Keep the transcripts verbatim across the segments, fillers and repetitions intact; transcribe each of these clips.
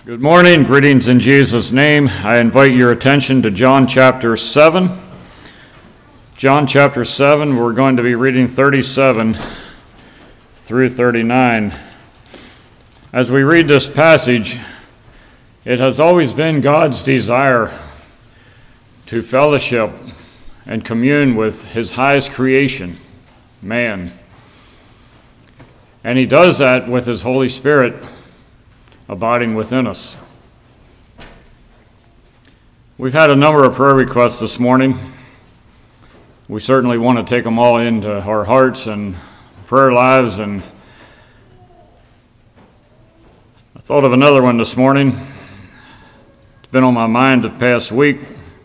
Good morning, greetings in Jesus' name. I invite your attention to John chapter seven. John chapter seven, we're going to be reading thirty-seven through thirty-nine. As we read this passage, it has always been God's desire to fellowship and commune with his highest creation, man. And he does that with his Holy Spirit abiding within us. We've had a number of prayer requests this morning. We certainly want to take them all into our hearts and prayer lives, and I thought of another one this morning. It's been on my mind the past week.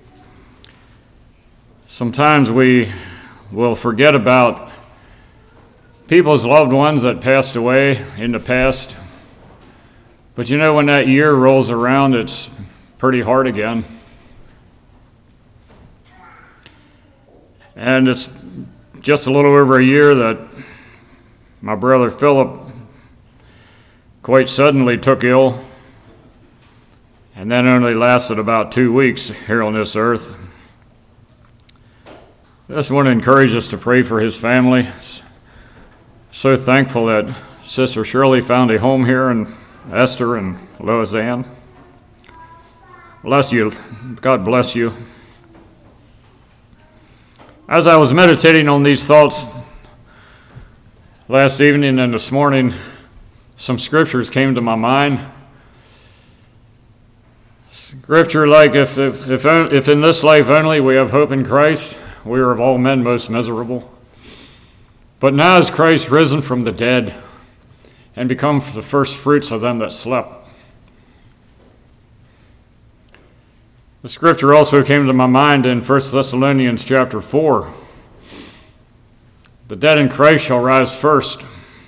Sometimes we will forget about people's loved ones that passed away in the past. But you know, when that year rolls around, it's pretty hard again. And it's just a little over a year that my brother Philip quite suddenly took ill, and that only lasted about two weeks here on this earth. I just want to encourage us to pray for his family. So thankful that Sister Shirley found a home here, and Esther and Lois Ann. Bless you. God bless you. As I was meditating on these thoughts last evening and this morning, some scriptures came to my mind. Scripture like, if, if, if, if in this life only we have hope in Christ, we are of all men most miserable. But now is Christ risen from the dead and become the first fruits of them that slept. The scripture also came to my mind in First Thessalonians chapter four. The dead in Christ shall rise first,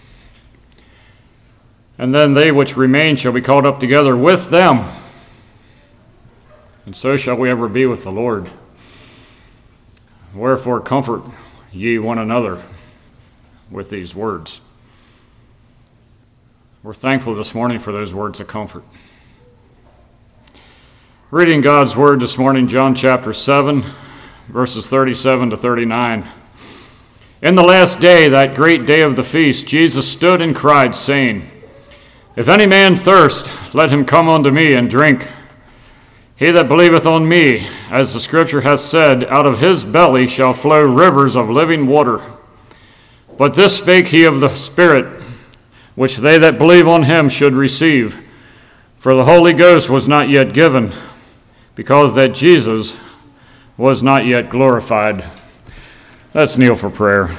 and then they which remain shall be caught up together with them, and so shall we ever be with the Lord. Wherefore comfort ye one another with these words. We're thankful this morning for those words of comfort. Reading God's word this morning, John chapter seven, verses thirty-seven to thirty-nine. In the last day, that great day of the feast, Jesus stood and cried, saying, If any man thirst, let him come unto me and drink. He that believeth on me, as the scripture hath said, out of his belly shall flow rivers of living water. But this spake he of the Spirit, which they that believe on him should receive. For the Holy Ghost was not yet given, because that Jesus was not yet glorified. Let's kneel for prayer.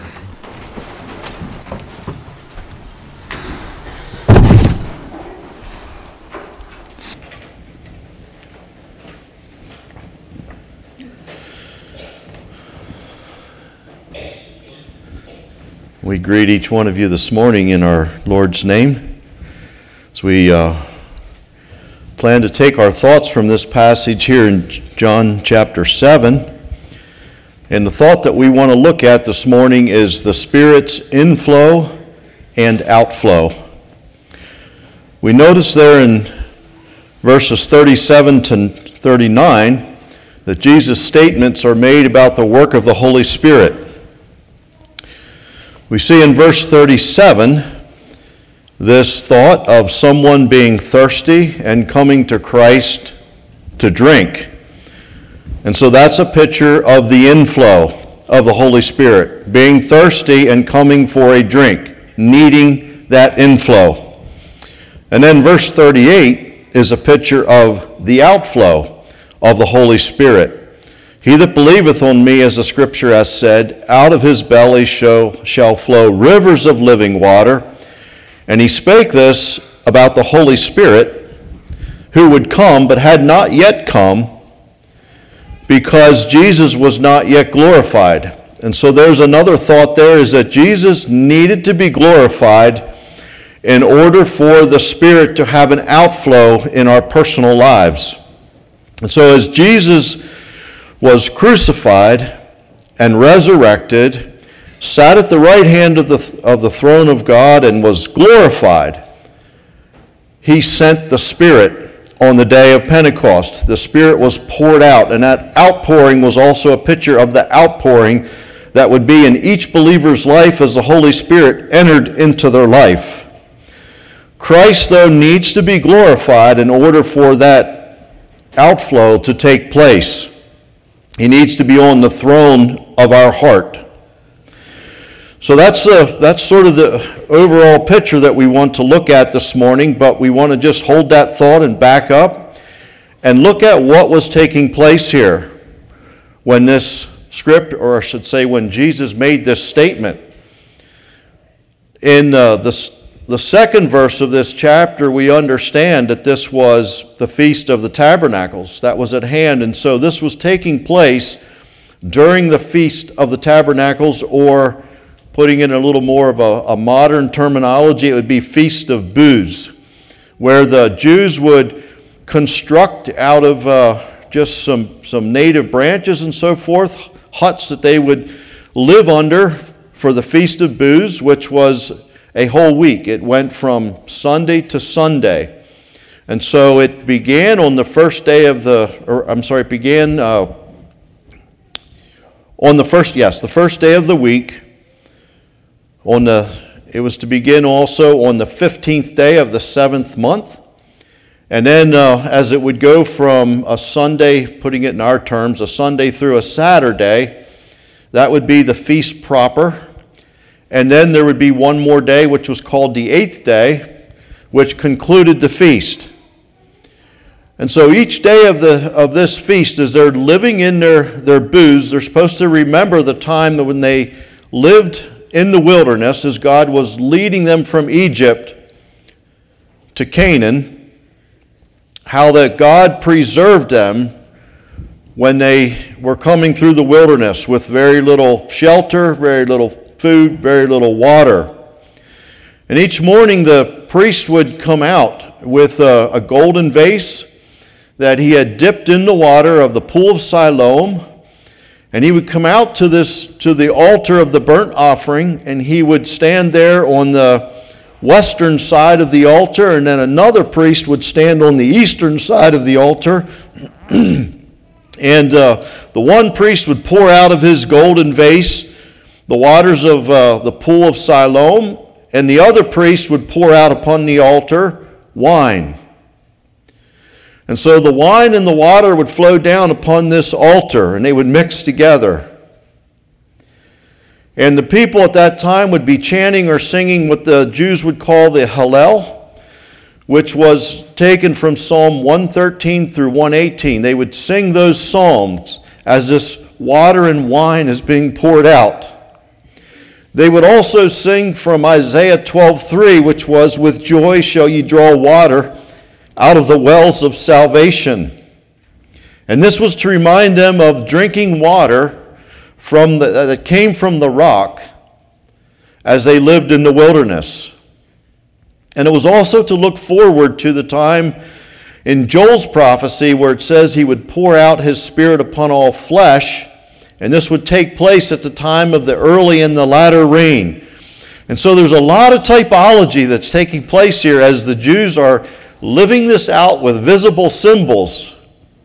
We greet each one of you this morning in our Lord's name. As we uh, plan to take our thoughts from this passage here in John chapter seven. And the thought that we want to look at this morning is the Spirit's inflow and outflow. We notice there in verses thirty-seven to thirty-nine that Jesus' statements are made about the work of the Holy Spirit. We see in verse thirty-seven this thought of someone being thirsty and coming to Christ to drink. And so that's a picture of the inflow of the Holy Spirit, being thirsty and coming for a drink, needing that inflow. And then verse thirty-eight is a picture of the outflow of the Holy Spirit. He that believeth on me, as the scripture hath said, out of his belly shall, shall flow rivers of living water. And he spake this about the Holy Spirit, who would come, but had not yet come, because Jesus was not yet glorified. And so there's another thought there, is that Jesus needed to be glorified in order for the Spirit to have an outflow in our personal lives. And so as Jesus was crucified and resurrected, sat at the right hand of the, of the throne of God and was glorified, he sent the Spirit on the day of Pentecost. The Spirit was poured out, and that outpouring was also a picture of the outpouring that would be in each believer's life as the Holy Spirit entered into their life. Christ, though, needs to be glorified in order for that outflow to take place. He needs to be on the throne of our heart. So that's uh, that's sort of the overall picture that we want to look at this morning, but we want to just hold that thought and back up and look at what was taking place here when this script, or I should say when Jesus made this statement. In uh, the, the second verse of this chapter, we understand that this was the Feast of the Tabernacles that was at hand, and so this was taking place during the Feast of the Tabernacles, or putting in a little more of a, a modern terminology, it would be Feast of Booths, where the Jews would construct out of uh, just some, some native branches and so forth, huts that they would live under for the Feast of Booths, which was a whole week. It went from Sunday to Sunday. And so it began on the first day of the, or I'm sorry, it began uh, on the first, yes, the first day of the week. On the, it was to begin also on the fifteenth day of the seventh month. And then uh, as it would go from a Sunday, putting it in our terms, a Sunday through a Saturday, that would be the feast proper. And then there would be one more day, which was called the eighth day, which concluded the feast. And so each day of the of this feast, as they're living in their, their booths, they're supposed to remember the time that when they lived in the wilderness, as God was leading them from Egypt to Canaan, how that God preserved them when they were coming through the wilderness with very little shelter, very little food, very little water. And each morning the priest would come out with a, a golden vase that he had dipped in the water of the pool of Siloam. And he would come out to this to the altar of the burnt offering, and he would stand there on the western side of the altar, and then another priest would stand on the eastern side of the altar. And uh, the one priest would pour out of his golden vase the waters of uh, the pool of Siloam, and the other priest would pour out upon the altar wine. And so the wine and the water would flow down upon this altar, and they would mix together. And the people at that time would be chanting or singing what the Jews would call the Hallel, which was taken from Psalm one thirteen through one eighteen. They would sing those psalms as this water and wine is being poured out. They would also sing from Isaiah twelve three, which was, "With joy shall ye draw water out of the wells of salvation." And this was to remind them of drinking water from the, that came from the rock as they lived in the wilderness. And it was also to look forward to the time in Joel's prophecy where it says he would pour out his Spirit upon all flesh, and this would take place at the time of the early and the latter rain. And so there's a lot of typology that's taking place here as the Jews are living this out with visible symbols.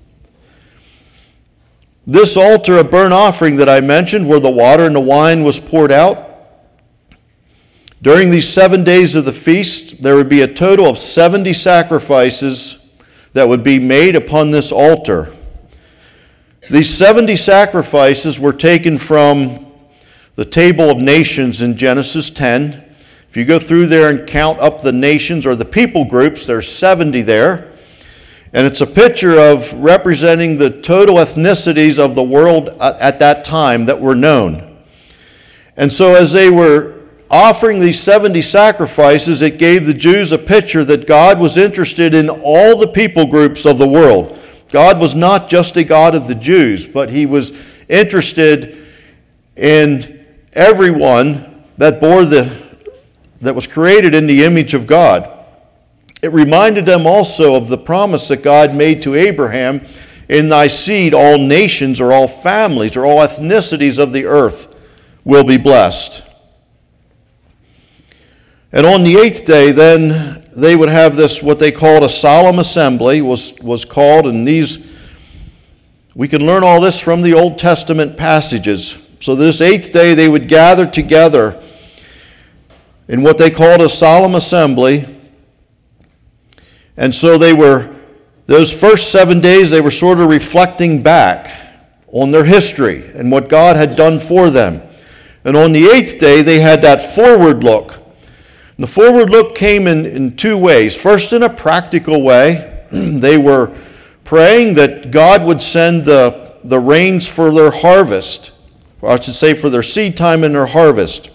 This altar of burnt offering that I mentioned, where the water and the wine was poured out, during these seven days of the feast, there would be a total of seventy sacrifices that would be made upon this altar. These seventy sacrifices were taken from the Table of Nations in Genesis ten. If you go through there and count up the nations or the people groups, there's seventy there. And it's a picture of representing the total ethnicities of the world at that time that were known. And so as they were offering these seventy sacrifices, it gave the Jews a picture that God was interested in all the people groups of the world. God was not just a God of the Jews, but he was interested in everyone that bore the that was created in the image of God. It reminded them also of the promise that God made to Abraham, "In thy seed all nations," or all families, or all ethnicities of the earth will be blessed. And on the eighth day, then, they would have this, what they called a solemn assembly, was, was called, and these, we can learn all this from the Old Testament passages. So this eighth day they would gather together in what they called a solemn assembly. And so they were, those first seven days they were sort of reflecting back on their history and what God had done for them. And on the eighth day they had that forward look. And the forward look came in, in two ways. First, in a practical way, they were praying that God would send the, the rains for their harvest, or I should say for their seed time and their harvest.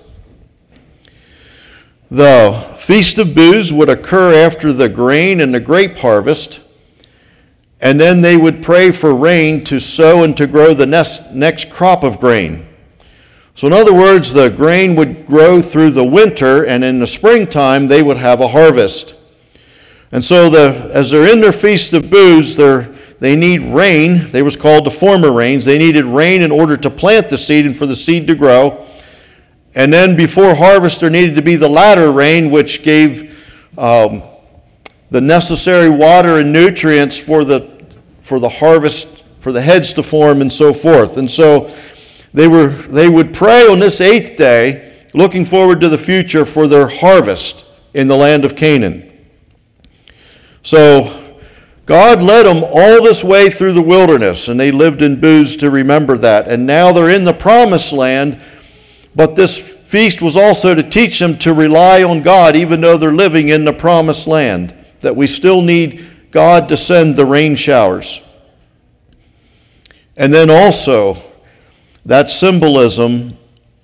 The Feast of Booths would occur after the grain and the grape harvest, and then they would pray for rain to sow and to grow the next, next crop of grain. So in other words, the grain would grow through the winter, and in the springtime they would have a harvest. And so the, as they're in their Feast of Booths, they're They need rain. They was called the former rains. They needed rain in order to plant the seed and for the seed to grow. And then before harvest, there needed to be the latter rain, which gave um, the necessary water and nutrients for the for the harvest, for the heads to form, and so forth. And so they were they would pray on this eighth day, looking forward to the future for their harvest in the land of Canaan. So God led them all this way through the wilderness, and they lived in booths to remember that. And now they're in the promised land, but this feast was also to teach them to rely on God, even though they're living in the promised land, that we still need God to send the rain showers. And then also, that symbolism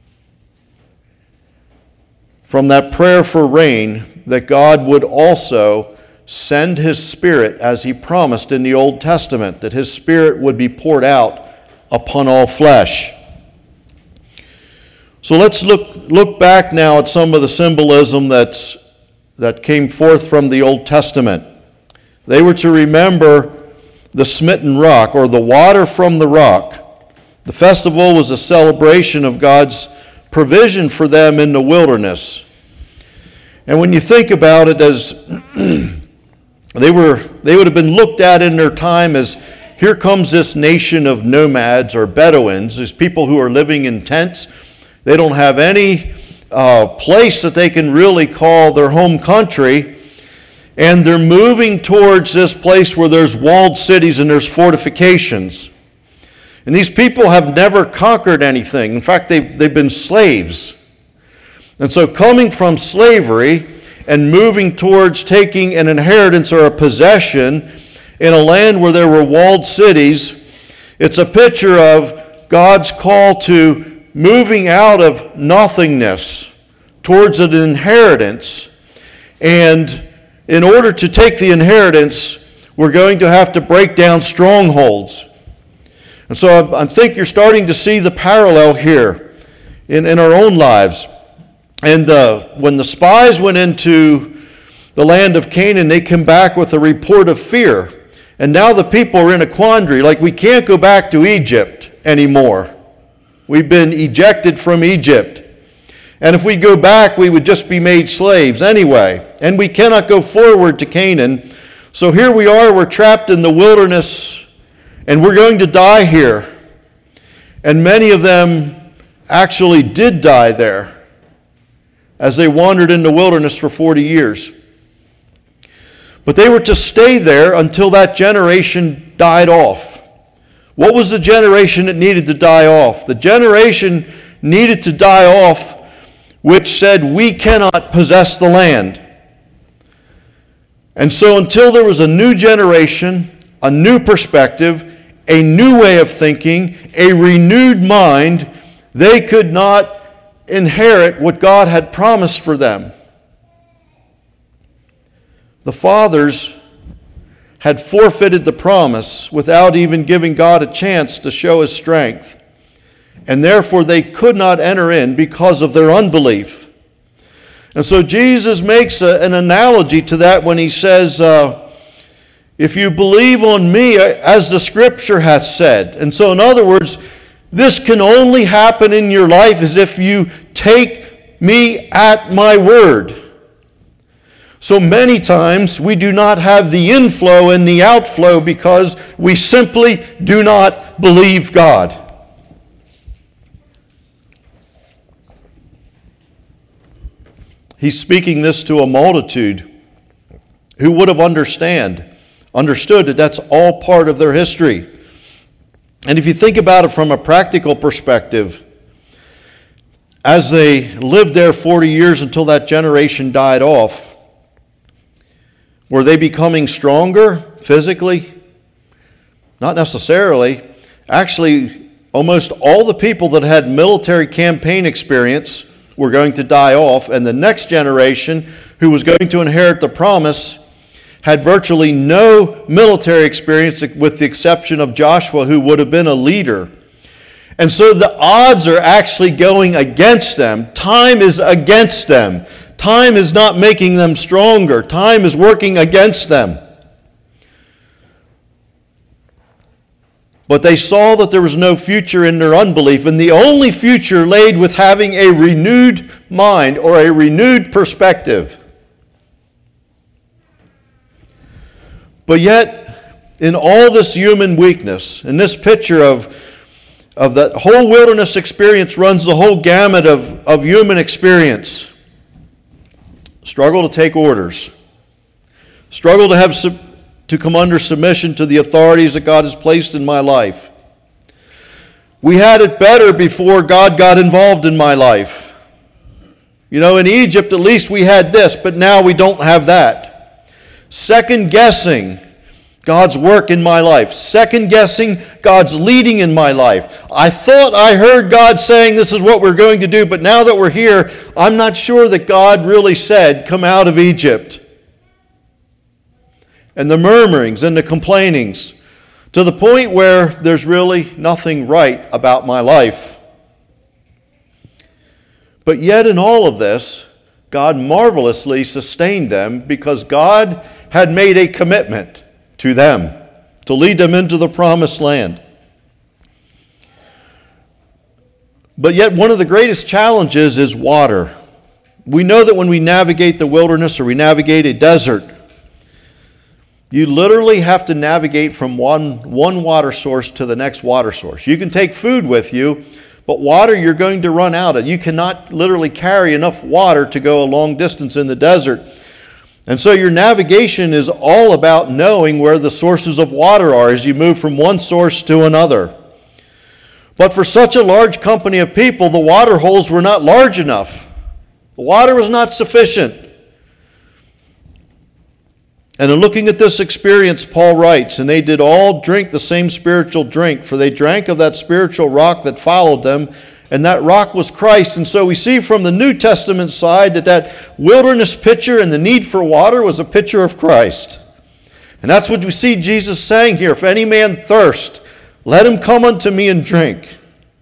from that prayer for rain, that God would also send His Spirit as He promised in the Old Testament, that His Spirit would be poured out upon all flesh. So let's look look back now at some of the symbolism that's, that came forth from the Old Testament. They were to remember the smitten rock, or the water from the rock. The festival was a celebration of God's provision for them in the wilderness. And when you think about it, as They were, they would have been looked at in their time as, here comes this nation of nomads or Bedouins, these people who are living in tents. They don't have any uh, place that they can really call their home country, and they're moving towards this place where there's walled cities and there's fortifications. And these people have never conquered anything. In fact, they've, they've been slaves. And so coming from slavery and moving towards taking an inheritance or a possession in a land where there were walled cities, it's a picture of God's call to moving out of nothingness towards an inheritance. And in order to take the inheritance, we're going to have to break down strongholds. And so I think you're starting to see the parallel here in, in our own lives. And uh, when the spies went into the land of Canaan, they came back with a report of fear. And now the people are in a quandary. Like, we can't go back to Egypt anymore. We've been ejected from Egypt. And if we go back, we would just be made slaves anyway. And we cannot go forward to Canaan. So here we are, we're trapped in the wilderness, and we're going to die here. And many of them actually did die there as they wandered in the wilderness for forty years. But they were to stay there until that generation died off. What was the generation that needed to die off? The generation needed to die off which said, we cannot possess the land. And so until there was a new generation, a new perspective, a new way of thinking, a renewed mind, they could not inherit what God had promised for them. The fathers had forfeited the promise without even giving God a chance to show His strength. And therefore they could not enter in because of their unbelief. And so Jesus makes a, an analogy to that when He says, uh, if you believe on me, as the Scripture has said. And so in other words, this can only happen in your life as if you take me at my word. So many times we do not have the inflow and the outflow because we simply do not believe God. He's speaking this to a multitude who would have understand, understood that that's all part of their history. And if you think about it from a practical perspective, as they lived there forty years until that generation died off, were they becoming stronger physically? Not necessarily. Actually, almost all the people that had military campaign experience were going to die off, and the next generation who was going to inherit the promise had virtually no military experience with the exception of Joshua, who would have been a leader. And so the odds are actually going against them. Time is against them. Time is not making them stronger. Time is working against them. But they saw that there was no future in their unbelief, and the only future laid with having a renewed mind or a renewed perspective. But yet, in all this human weakness, in this picture of, of that whole wilderness experience runs the whole gamut of, of human experience. Struggle to take orders. Struggle to have sub- to come under submission to the authorities that God has placed in my life. We had it better before God got involved in my life. You know, in Egypt at least we had this, but now we don't have that. Second guessing God's work in my life. Second guessing God's leading in my life. I thought I heard God saying this is what we're going to do, but now that we're here, I'm not sure that God really said, come out of Egypt. And the murmurings and the complainings to the point where there's really nothing right about my life. But yet in all of this, God marvelously sustained them because God had made a commitment to them to lead them into the promised land. But yet one of the greatest challenges is water. We know that when we navigate the wilderness or we navigate a desert, you literally have to navigate from one, one water source to the next water source. You can take food with you, but water you're going to run out of. You cannot literally carry enough water to go a long distance in the desert. And so your navigation is all about knowing where the sources of water are as you move from one source to another. But for such a large company of people, the water holes were not large enough. The water was not sufficient. And in looking at this experience, Paul writes, and they did all drink the same spiritual drink, for they drank of that spiritual rock that followed them, and that rock was Christ. And so we see from the New Testament side that that wilderness picture and the need for water was a picture of Christ. And that's what we see Jesus saying here. If any man thirst, let him come unto me and drink.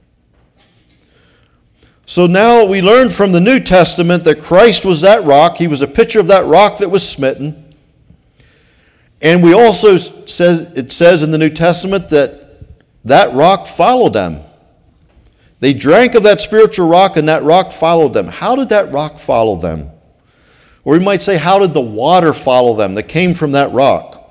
So now we learn from the New Testament that Christ was that rock. He was a picture of that rock that was smitten. And we also says it says in the New Testament that that rock followed them. They drank of that spiritual rock, and that rock followed them. How did that rock follow them? Or we might say, how did the water follow them that came from that rock?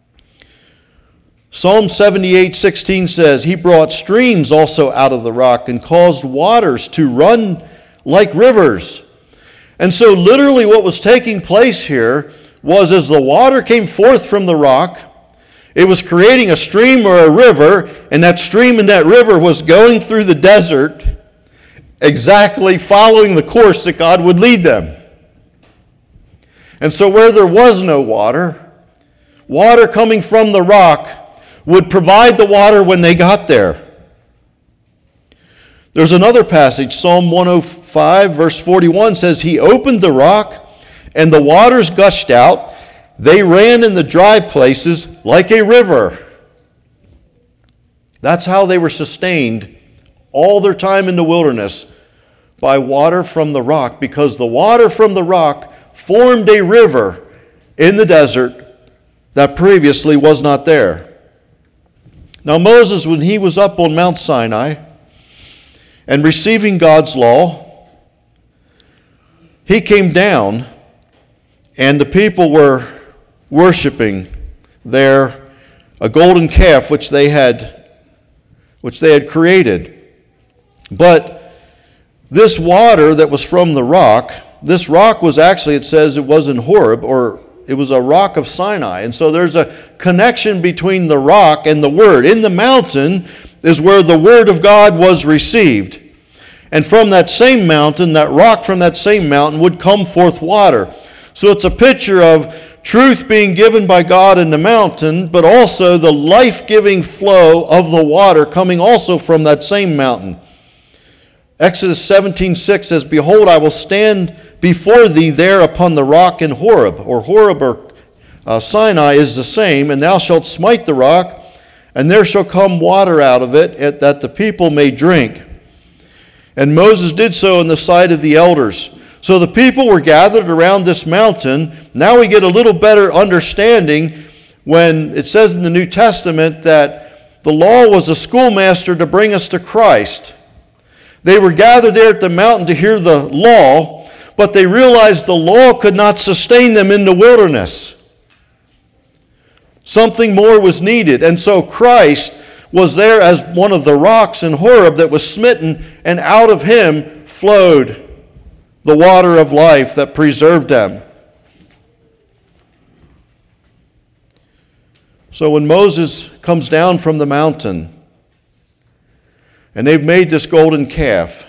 Psalm seventy-eight sixteen says, He brought streams also out of the rock and caused waters to run like rivers. And so literally what was taking place here was as the water came forth from the rock, it was creating a stream or a river, and that stream and that river was going through the desert, exactly following the course that God would lead them. And so where there was no water, water coming from the rock would provide the water when they got there. There's another passage, Psalm one oh five, verse forty-one says, He opened the rock, and the waters gushed out. They ran in the dry places like a river. That's how they were sustained all their time in the wilderness, by water from the rock, because the water from the rock formed a river in the desert that previously was not there. Now Moses, when he was up on Mount Sinai and receiving God's law, he came down And the people were worshiping there a golden calf which they had which they had created. But this water that was from the rock, this rock was actually, it says it was in Horeb, or it was a rock of Sinai. And so there's a connection between the rock and the Word. In the mountain is where the Word of God was received. And from that same mountain, that rock from that same mountain would come forth water. So it's a picture of truth being given by God in the mountain, but also the life-giving flow of the water coming also from that same mountain. Exodus seventeen six says, "Behold, I will stand before thee there upon the rock in Horeb," or Horeb or uh, Sinai is the same, "and thou shalt smite the rock, and there shall come water out of it, that the people may drink." And Moses did so in the sight of the elders. So the people were gathered around this mountain. Now we get a little better understanding when it says in the New Testament that the law was a schoolmaster to bring us to Christ. They were gathered there at the mountain to hear the law, but they realized the law could not sustain them in the wilderness. Something more was needed. And so Christ was there as one of the rocks in Horeb that was smitten, and out of him flowed the water of life that preserved them. So when Moses comes down from the mountain, and they've made this golden calf,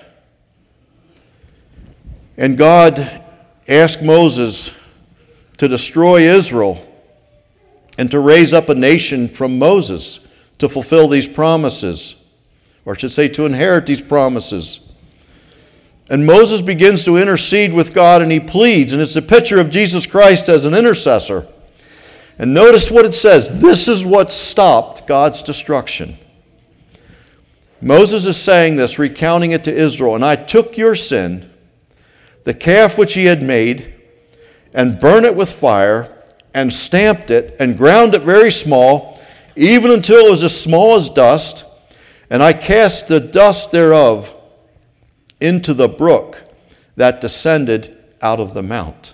and God asked Moses to destroy Israel and to raise up a nation from Moses to fulfill these promises, or I should say to inherit these promises. And Moses begins to intercede with God, and he pleads, and it's a picture of Jesus Christ as an intercessor. And notice what it says. This is what stopped God's destruction. Moses is saying this, recounting it to Israel, "And I took your sin, the calf which ye had made, and burned it with fire, and stamped it, and ground it very small, even until it was as small as dust, and I cast the dust thereof into the brook that descended out of the mount."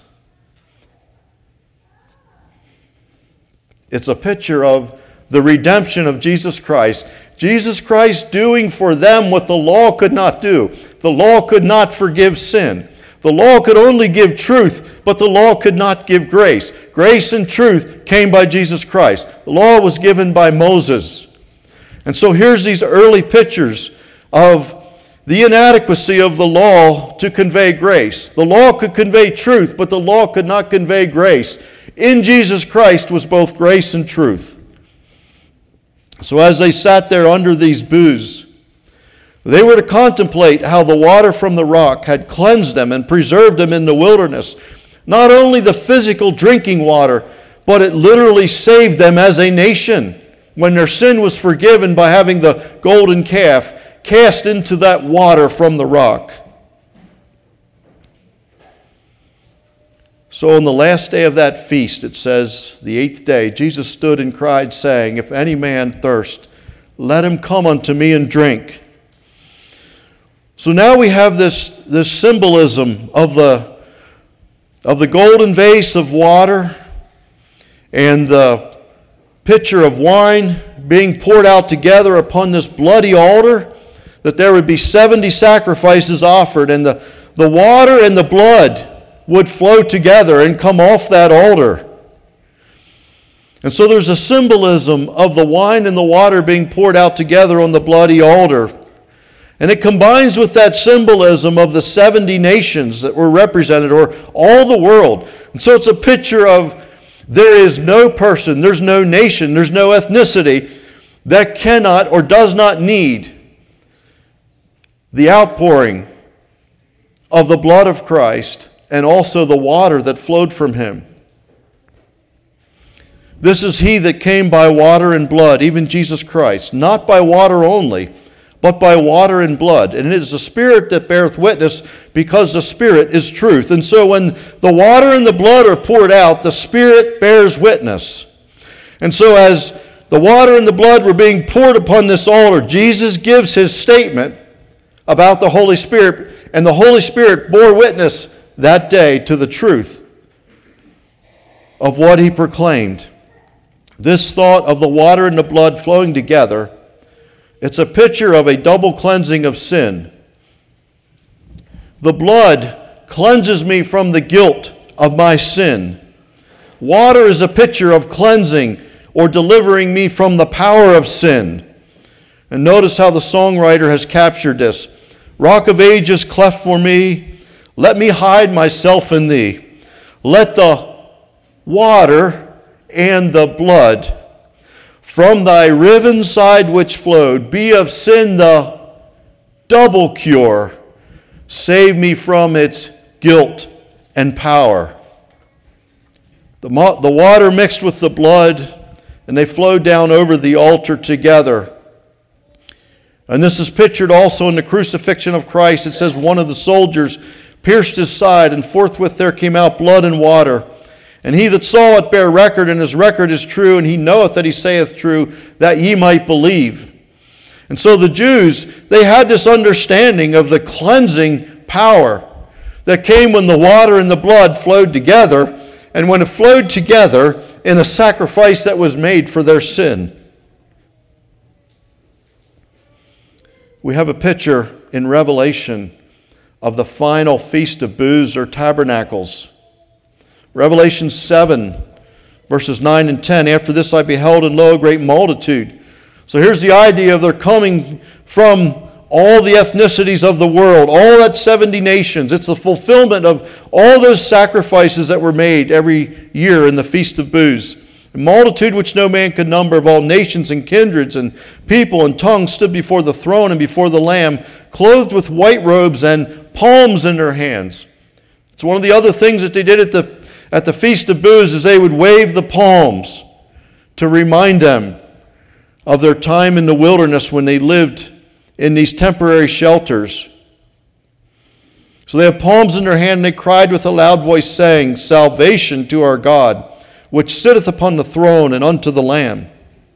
It's a picture of the redemption of Jesus Christ. Jesus Christ doing for them what the law could not do. The law could not forgive sin. The law could only give truth, but the law could not give grace. Grace and truth came by Jesus Christ. The law was given by Moses. And so here's these early pictures of the inadequacy of the law to convey grace. The law could convey truth, but the law could not convey grace. In Jesus Christ was both grace and truth. So as they sat there under these boughs, they were to contemplate how the water from the rock had cleansed them and preserved them in the wilderness. Not only the physical drinking water, but it literally saved them as a nation when their sin was forgiven by having the golden calf cast into that water from the rock. So on the last day of that feast, it says, the eighth day, Jesus stood and cried, saying, "If any man thirst, let him come unto me and drink." So now we have this, this symbolism of the, of the golden vase of water and the pitcher of wine being poured out together upon this bloody altar, that there would be seventy sacrifices offered, and the, the water and the blood would flow together and come off that altar. And so there's a symbolism of the wine and the water being poured out together on the bloody altar. And it combines with that symbolism of the seventy nations that were represented, or all the world. And so it's a picture of there is no person, there's no nation, there's no ethnicity that cannot or does not need the outpouring of the blood of Christ and also the water that flowed from him. This is he that came by water and blood, even Jesus Christ, not by water only, but by water and blood. And it is the Spirit that beareth witness, because the Spirit is truth. And so when the water and the blood are poured out, the Spirit bears witness. And so as the water and the blood were being poured upon this altar, Jesus gives his statement about the Holy Spirit, and the Holy Spirit bore witness that day to the truth of what he proclaimed. This thought of the water and the blood flowing together, it's a picture of a double cleansing of sin. The blood cleanses me from the guilt of my sin. Water is a picture of cleansing or delivering me from the power of sin. And notice how the songwriter has captured this. Rock of ages cleft for me, let me hide myself in thee. Let the water and the blood from thy riven side which flowed be of sin the double cure. Save me from its guilt and power. The, mo- the water mixed with the blood, and they flowed down over the altar together. And this is pictured also in the crucifixion of Christ. It says one of the soldiers pierced his side, and forthwith there came out blood and water. And he that saw it bare record, and his record is true, and he knoweth that he saith true, that ye might believe. And so the Jews, they had this understanding of the cleansing power that came when the water and the blood flowed together, and when it flowed together in a sacrifice that was made for their sin. We have a picture in Revelation of the final Feast of Booths or Tabernacles. Revelation seven, verses nine and ten. After this I beheld, and lo, a great multitude. So here's the idea of they're coming from all the ethnicities of the world, all that seventy nations. It's the fulfillment of all those sacrifices that were made every year in the Feast of Booths. A multitude which no man could number, of all nations and kindreds and people and tongues, stood before the throne and before the Lamb, clothed with white robes and palms in their hands. It's one of the other things that they did at the at the Feast of Booths is they would wave the palms to remind them of their time in the wilderness when they lived in these temporary shelters. So they have palms in their hand, and they cried with a loud voice, saying, Salvation to our God, which sitteth upon the throne, and unto the Lamb.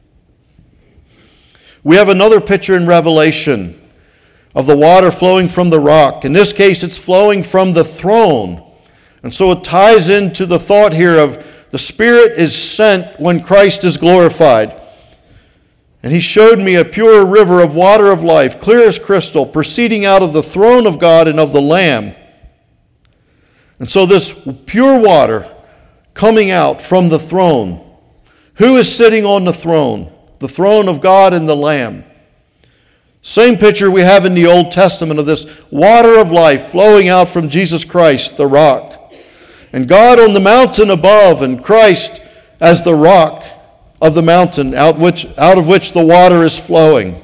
We have another picture in Revelation of the water flowing from the rock. In this case, it's flowing from the throne. And so it ties into the thought here of the Spirit is sent when Christ is glorified. And he showed me a pure river of water of life, clear as crystal, proceeding out of the throne of God and of the Lamb. And so this pure water coming out from the throne. Who is sitting on the throne? The throne of God and the Lamb. Same picture we have in the Old Testament of this water of life flowing out from Jesus Christ, the rock. And God on the mountain above, and Christ as the rock of the mountain out, which, out of which the water is flowing.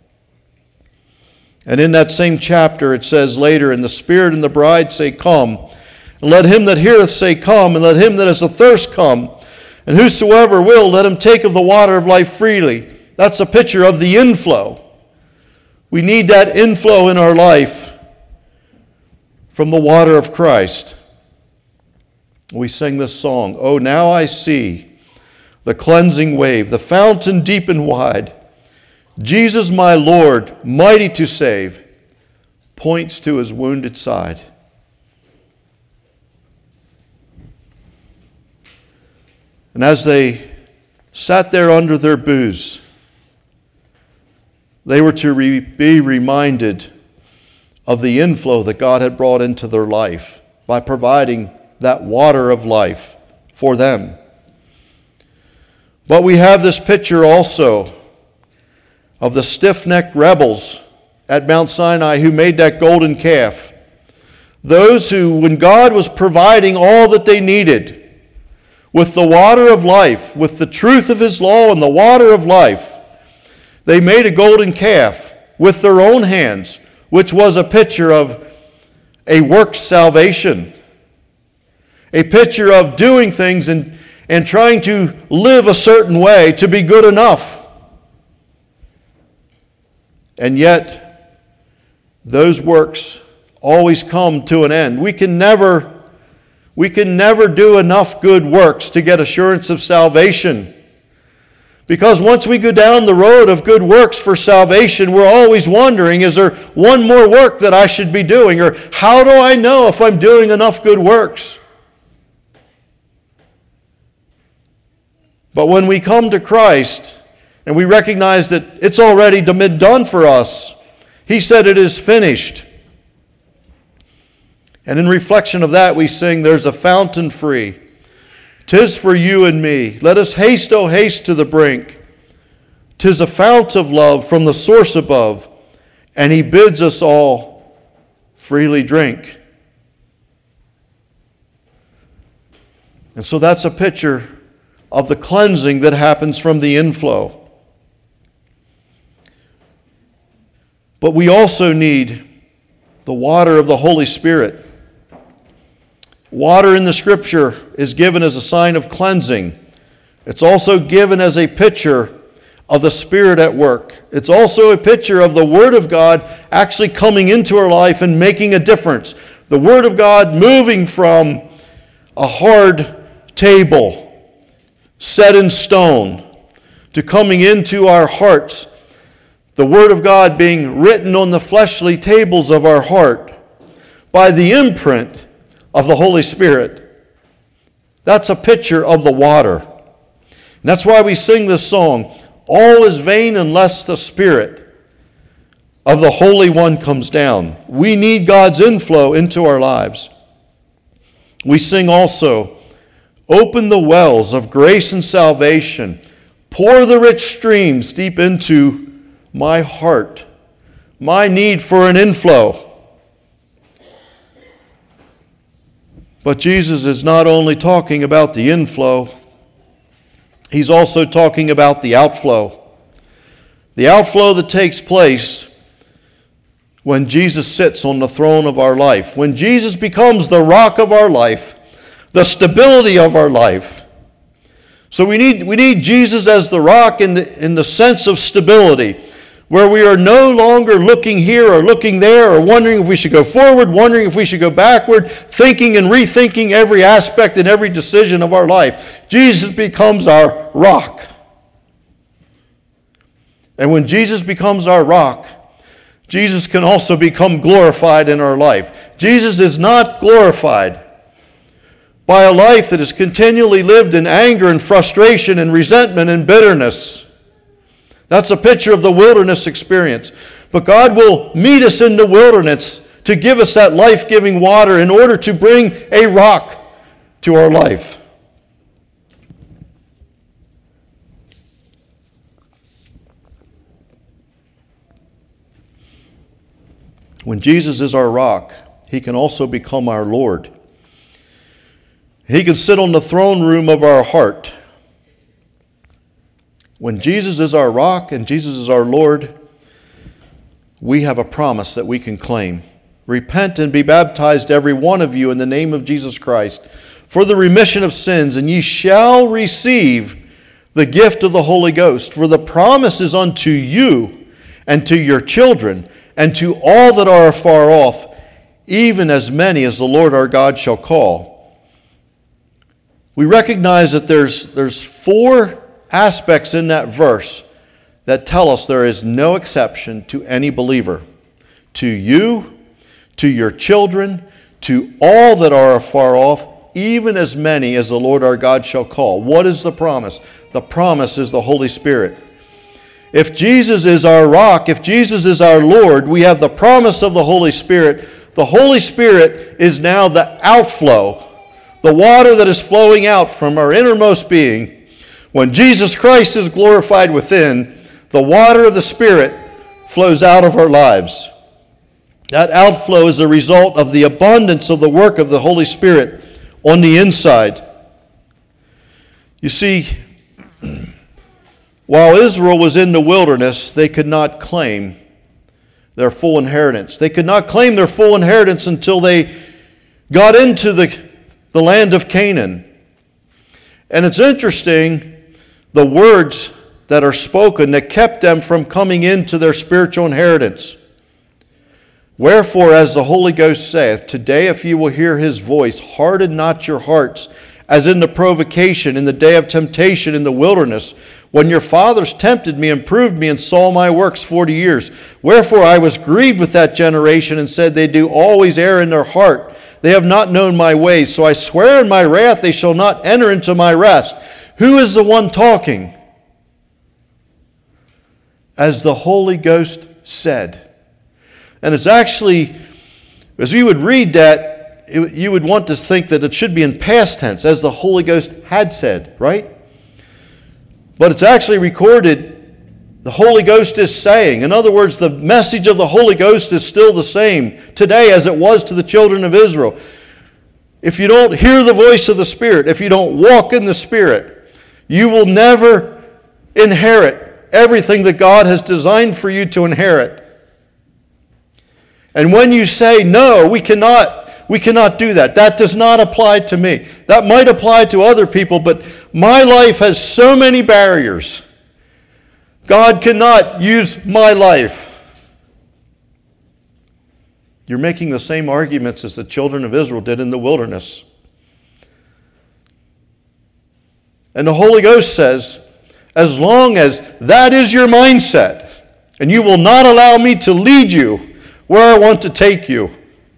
And in that same chapter it says later, And the Spirit and the bride say, Come. And let him that heareth say, Come. And let him that is athirst come. And whosoever will, let him take of the water of life freely. That's a picture of the inflow. We need that inflow in our life from the water of Christ. We sing this song, Oh, now I see the cleansing wave, the fountain deep and wide. Jesus, my Lord, mighty to save, points to his wounded side. And as they sat there under their booths, they were to re- be reminded of the inflow that God had brought into their life by providing that water of life for them. But we have this picture also of the stiff-necked rebels at Mount Sinai who made that golden calf. Those who, when God was providing all that they needed, with the water of life, with the truth of his law and the water of life, they made a golden calf with their own hands, which was a picture of a works salvation. A picture of doing things and, and trying to live a certain way to be good enough. And yet, those works always come to an end. We can never, we can never do enough good works to get assurance of salvation. Because once we go down the road of good works for salvation, we're always wondering, is there one more work that I should be doing? Or how do I know if I'm doing enough good works? But when we come to Christ and we recognize that it's already been done for us, He said it is finished. And in reflection of that, we sing, there's a fountain free. 'Tis for you and me. Let us haste, oh haste to the brink. 'Tis a fount of love from the source above, and He bids us all freely drink. And so that's a picture of the cleansing that happens from the inflow. But we also need the water of the Holy Spirit. Water in the Scripture is given as a sign of cleansing. It's also given as a picture of the Spirit at work. It's also a picture of the Word of God actually coming into our life and making a difference. The Word of God moving from a hard table set in stone to coming into our hearts. The Word of God being written on the fleshly tables of our heart by the imprint of the Holy Spirit. That's a picture of the water. And that's why we sing this song, all is vain unless the Spirit of the Holy One comes down. We need God's inflow into our lives. We sing also, open the wells of grace and salvation. Pour the rich streams deep into my heart. My need for an inflow. But Jesus is not only talking about the inflow, He's also talking about the outflow. The outflow that takes place when Jesus sits on the throne of our life. When Jesus becomes the rock of our life, the stability of our life. So we need, we need Jesus as the rock in the, in the sense of stability, where we are no longer looking here or looking there or wondering if we should go forward, wondering if we should go backward, thinking and rethinking every aspect and every decision of our life. Jesus becomes our rock. And when Jesus becomes our rock, Jesus can also become glorified in our life. Jesus is not glorified by a life that is continually lived in anger and frustration and resentment and bitterness. That's a picture of the wilderness experience. But God will meet us in the wilderness to give us that life-giving water in order to bring a rock to our life. When Jesus is our rock, He can also become our Lord. He can sit on the throne room of our heart. When Jesus is our rock and Jesus is our Lord, we have a promise that we can claim. Repent and be baptized, every one of you, in the name of Jesus Christ, for the remission of sins, and ye shall receive the gift of the Holy Ghost. For the promise is unto you and to your children and to all that are afar off, even as many as the Lord our God shall call. We recognize that there's, there's four aspects in that verse that tell us there is no exception to any believer. To you, to your children, to all that are afar off, even as many as the Lord our God shall call. What is the promise? The promise is the Holy Spirit. If Jesus is our rock, if Jesus is our Lord, we have the promise of the Holy Spirit. The Holy Spirit is now the outflow, the water that is flowing out from our innermost being. When Jesus Christ is glorified within, the water of the Spirit flows out of our lives. That outflow is a result of the abundance of the work of the Holy Spirit on the inside. You see, while Israel was in the wilderness, they could not claim their full inheritance. They could not claim their full inheritance until they got into the, the land of Canaan. And it's interesting, the words that are spoken that kept them from coming into their spiritual inheritance. Wherefore, as the Holy Ghost saith, today if you will hear His voice, harden not your hearts, as in the provocation, in the day of temptation in the wilderness, when your fathers tempted me and proved me and saw my works forty years. Wherefore I was grieved with that generation and said, they do always err in their heart. They have not known my ways. So I swear in my wrath they shall not enter into my rest. Who is the one talking? As the Holy Ghost said. And it's actually, as you would read that, it, you would want to think that it should be in past tense, as the Holy Ghost had said, right? But it's actually recorded, the Holy Ghost is saying. In other words, the message of the Holy Ghost is still the same today as it was to the children of Israel. If you don't hear the voice of the Spirit, if you don't walk in the Spirit, you will never inherit everything that God has designed for you to inherit. And when you say, no, we cannot, we cannot do that, that does not apply to me. That might apply to other people, but my life has so many barriers. God cannot use my life. You're making the same arguments as the children of Israel did in the wilderness. And the Holy Ghost says, as long as that is your mindset, and you will not allow me to lead you where I want to take you,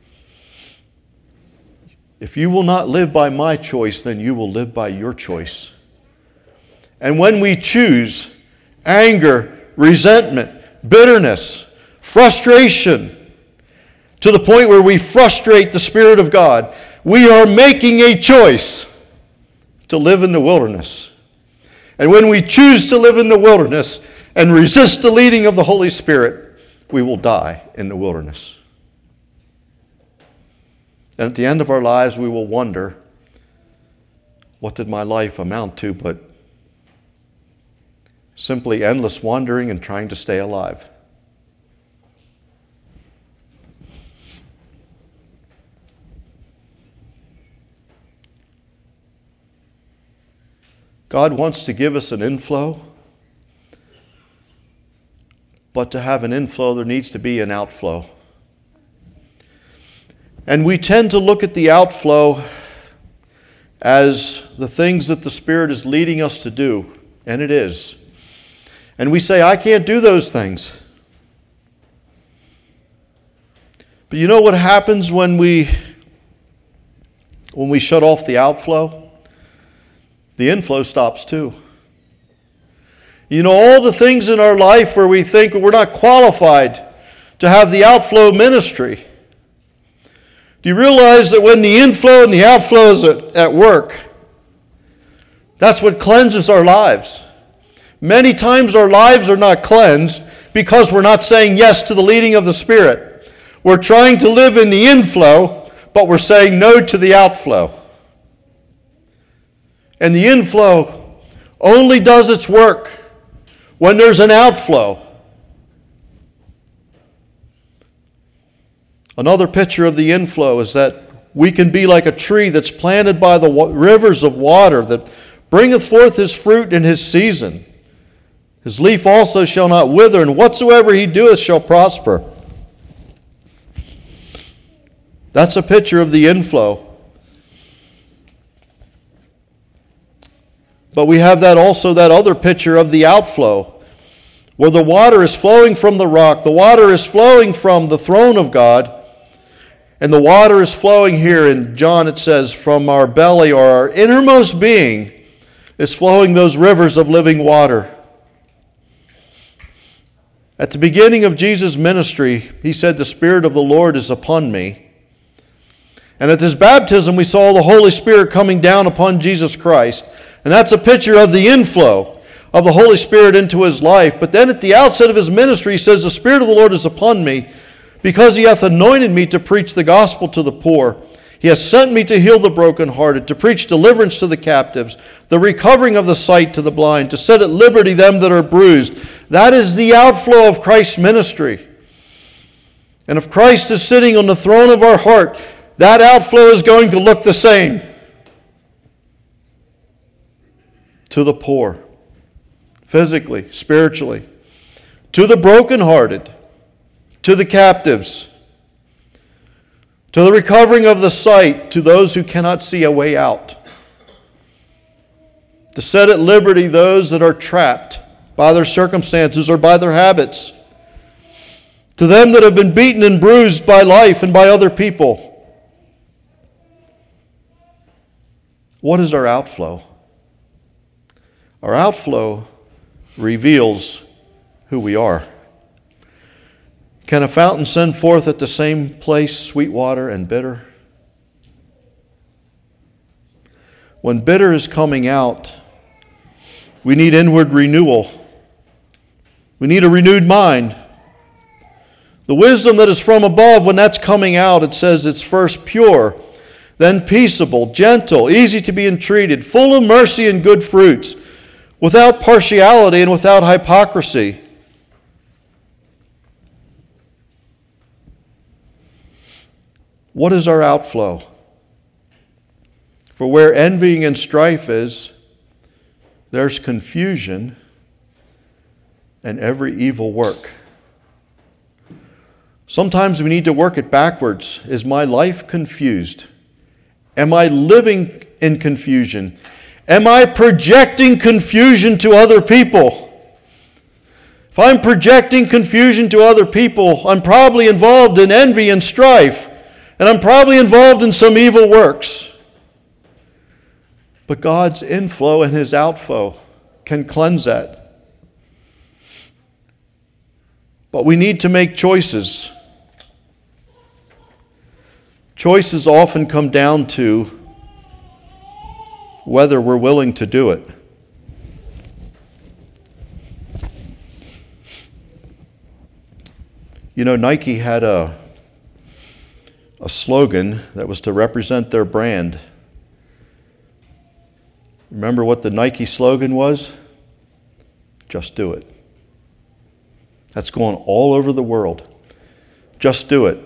if you will not live by my choice, then you will live by your choice. And when we choose anger, resentment, bitterness, frustration, to the point where we frustrate the Spirit of God, we are making a choice to live in the wilderness. And when we choose to live in the wilderness and resist the leading of the Holy Spirit, we will die in the wilderness. And at the end of our lives, we will wonder, what did my life amount to but simply endless wandering and trying to stay alive? God wants to give us an inflow, but to have an inflow, there needs to be an outflow. And we tend to look at the outflow as the things that the Spirit is leading us to do, and it is. And we say, I can't do those things. But you know what happens when we when we shut off the outflow? The inflow stops too. You know, all the things in our life where we think we're not qualified to have the outflow ministry. Do you realize that when the inflow and the outflow is at, at work, that's what cleanses our lives? Many times our lives are not cleansed because we're not saying yes to the leading of the Spirit. We're trying to live in the inflow, but we're saying no to the outflow. And the inflow only does its work when there's an outflow. Another picture of the inflow is that we can be like a tree that's planted by the rivers of water that bringeth forth his fruit in his season. His leaf also shall not wither, and whatsoever he doeth shall prosper. That's a picture of the inflow. But we have that also that other picture of the outflow, where the water is flowing from the rock, the water is flowing from the throne of God, and the water is flowing here. In John it says, from our belly or our innermost being is flowing those rivers of living water. At the beginning of Jesus' ministry, he said, the Spirit of the Lord is upon me. And at his baptism, we saw the Holy Spirit coming down upon Jesus Christ. And that's a picture of the inflow of the Holy Spirit into his life. But then at the outset of his ministry, he says, the Spirit of the Lord is upon me, because he hath anointed me to preach the gospel to the poor. He has sent me to heal the brokenhearted, to preach deliverance to the captives, the recovering of the sight to the blind, to set at liberty them that are bruised. That is the outflow of Christ's ministry. And if Christ is sitting on the throne of our heart, that outflow is going to look the same. To the poor, physically, spiritually, to the brokenhearted, to the captives, to the recovering of the sight, to those who cannot see a way out, to set at liberty those that are trapped by their circumstances or by their habits, to them that have been beaten and bruised by life and by other people. What is our outflow? Our outflow reveals who we are. Can a fountain send forth at the same place sweet water and bitter? When bitter is coming out, we need inward renewal. We need a renewed mind. The wisdom that is from above, when that's coming out, it says it's first pure, then peaceable, gentle, easy to be entreated, full of mercy and good fruits, without partiality and without hypocrisy. What is our outflow? For where envying and strife is, there's confusion and every evil work. Sometimes we need to work it backwards. Is my life confused? Am I living in confusion? Am I projecting confusion to other people? If I'm projecting confusion to other people, I'm probably involved in envy and strife, and I'm probably involved in some evil works. But God's inflow and His outflow can cleanse that. But we need to make choices. Choices often come down to whether we're willing to do it. You know, Nike had a, a slogan that was to represent their brand. Remember what the Nike slogan was? Just do it. That's going all over the world. Just do it.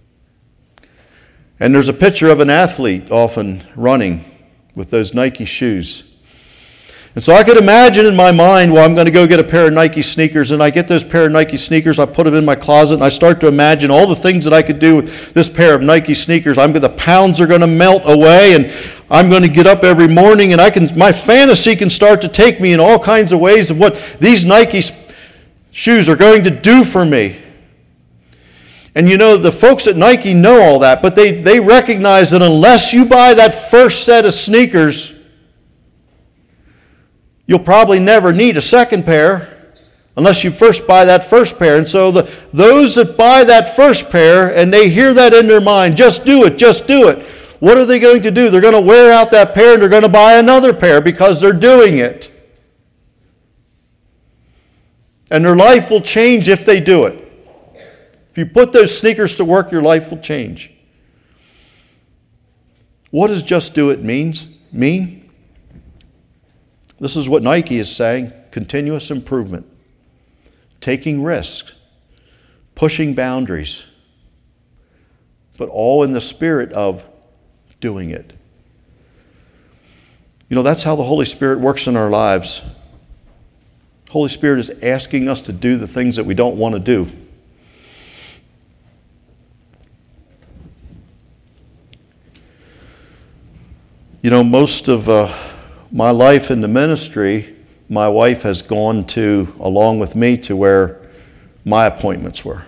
And there's a picture of an athlete often running with those Nike shoes. And so I could imagine in my mind, well, I'm going to go get a pair of Nike sneakers, and I get those pair of Nike sneakers, I put them in my closet, and I start to imagine all the things that I could do with this pair of Nike sneakers. I'm the pounds are going to melt away, and I'm going to get up every morning, and I can. My fantasy can start to take me in all kinds of ways of what these Nike shoes are going to do for me. And you know, the folks at Nike know all that, but they, they recognize that unless you buy that first set of sneakers, you'll probably never need a second pair unless you first buy that first pair. And so the, those that buy that first pair and they hear that in their mind, just do it, just do it. What are they going to do? They're going to wear out that pair and they're going to buy another pair because they're doing it. And their life will change if they do it. If you put those sneakers to work, your life will change. What does just do it means, mean? This is what Nike is saying: continuous improvement, taking risks, pushing boundaries, but all in the spirit of doing it. You know, that's how the Holy Spirit works in our lives. The Holy Spirit is asking us to do the things that we don't want to do. You know, most of uh, my life in the ministry, my wife has gone to, along with me, to where my appointments were.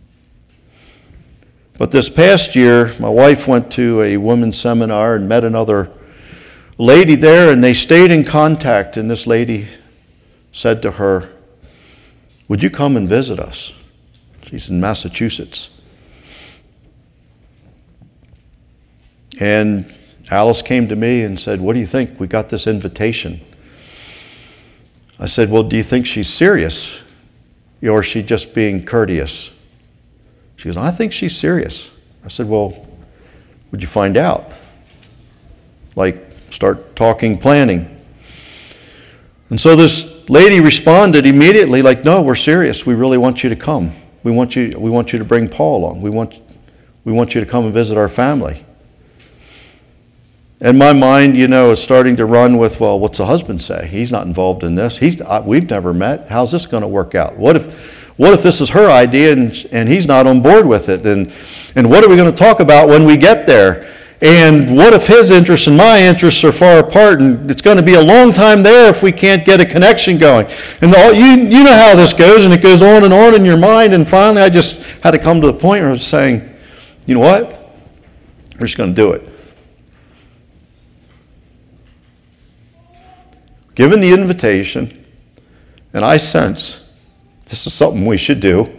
But this past year, my wife went to a women's seminar and met another lady there, and they stayed in contact, and this lady said to her, "Would you come and visit us?" She's in Massachusetts. And Alice came to me and said, "What do you think? We got this invitation." I said, "Well, do you think she's serious? Or is she just being courteous?" She goes, "I think she's serious." I said, "Well, would you find out? Like, start talking, planning." And so this lady responded immediately like, "No, we're serious. We really want you to come. We want you, we want you to bring Paul along. We want, we want you to come and visit our family." And my mind, you know, is starting to run with, well, what's the husband say? He's not involved in this. He's we've never met. How's this going to work out? What if what if this is her idea and and he's not on board with it? And and what are we going to talk about when we get there? And what if his interests and my interests are far apart, and it's going to be a long time there if we can't get a connection going? And all, you you know how this goes, and it goes on and on in your mind. And finally, I just had to come to the point where I was saying, you know what? We're just going to do it. given the invitation, and I sense this is something we should do.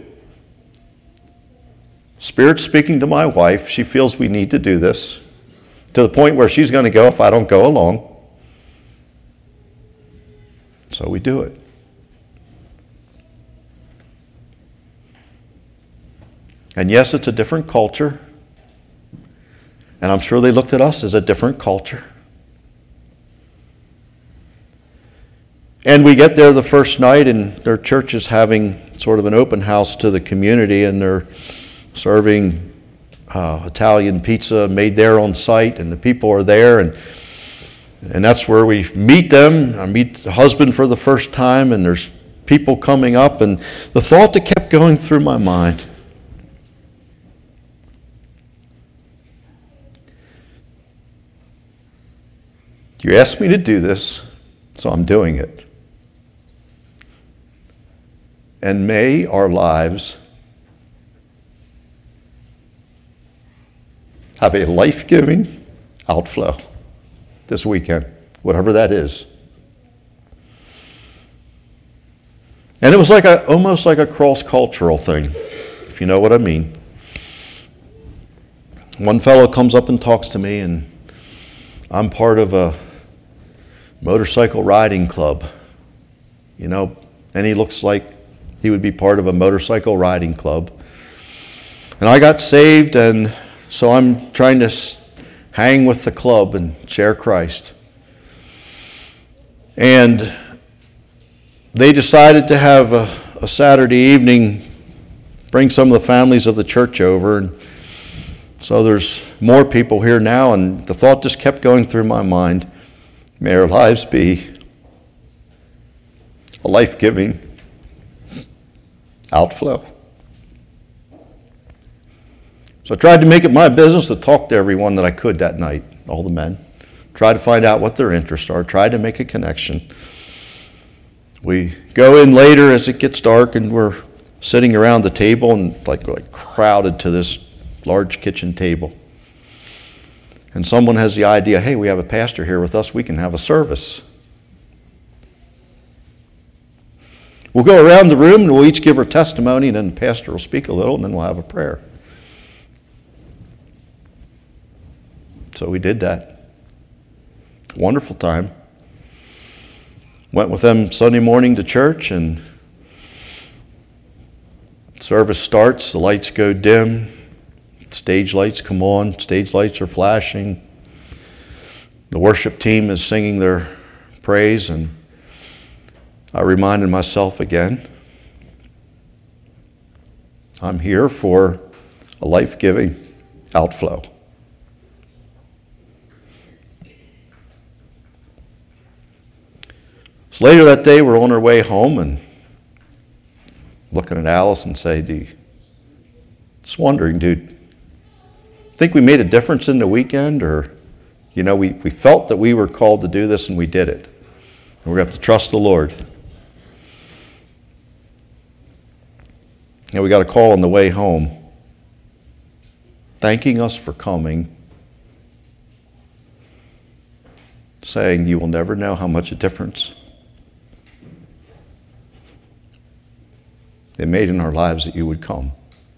Spirit's speaking to my wife. She feels we need to do this, to the point where she's going to go if I don't go along. So we do it. And yes, it's a different culture. And I'm sure they looked at us as a different culture. And we get there the first night, and their church is having sort of an open house to the community, and they're serving uh, Italian pizza made there on site, and the people are there, and and that's where we meet them. I meet the husband for the first time, and there's people coming up, and the thought that kept going through my mind, you asked me to do this, so I'm doing it. And may our lives have a life-giving outflow this weekend, whatever that is. And it was like a, almost like a cross-cultural thing, if you know what I mean. One fellow comes up and talks to me, and I'm part of a motorcycle riding club, you know, and he looks like he would be part of a motorcycle riding club. And I got saved, and so I'm trying to hang with the club and share Christ. And they decided to have a, a Saturday evening, bring some of the families of the church over, and so there's more people here now, and the thought just kept going through my mind, may our lives be a life-giving outflow. So I tried to make it my business to talk to everyone that I could that night, all the men. Try to find out what their interests are, try to make a connection. We go in later as it gets dark, and we're sitting around the table and like, like crowded to this large kitchen table. And someone has the idea, hey, we have a pastor here with us, we can have a service. We'll go around the room and we'll each give our testimony, and then the pastor will speak a little, and then we'll have a prayer. So we did that. Wonderful time. Went with them Sunday morning to church, and service starts, the lights go dim, stage lights come on, stage lights are flashing. The worship team is singing their praise, and I reminded myself again, I'm here for a life-giving outflow. So later that day, we're on our way home, and looking at Alice and say, do you, just wondering, dude, think we made a difference in the weekend? Or, you know, we, we felt that we were called to do this, and we did it. And we have to trust the Lord. And we got a call on the way home thanking us for coming, saying, you will never know how much a difference it made in our lives that you would come.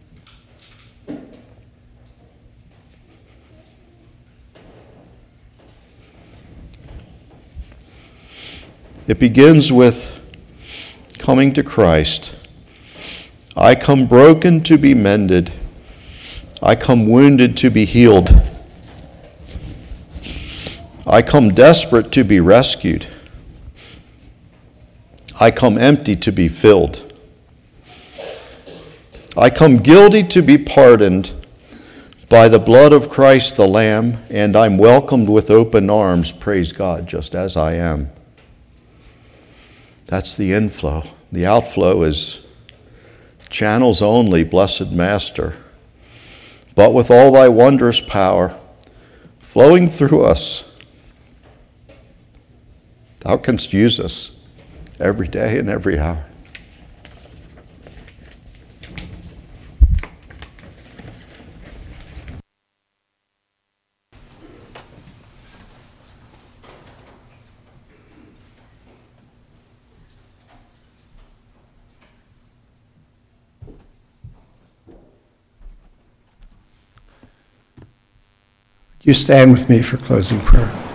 It begins with coming to Christ. I come broken to be mended. I come wounded to be healed. I come desperate to be rescued. I come empty to be filled. I come guilty to be pardoned by the blood of Christ the Lamb, and I'm welcomed with open arms, praise God, just as I am. That's the inflow. The outflow is channels only, blessed Master. But with all thy wondrous power flowing through us, thou canst use us every day and every hour. You stand with me for closing prayer.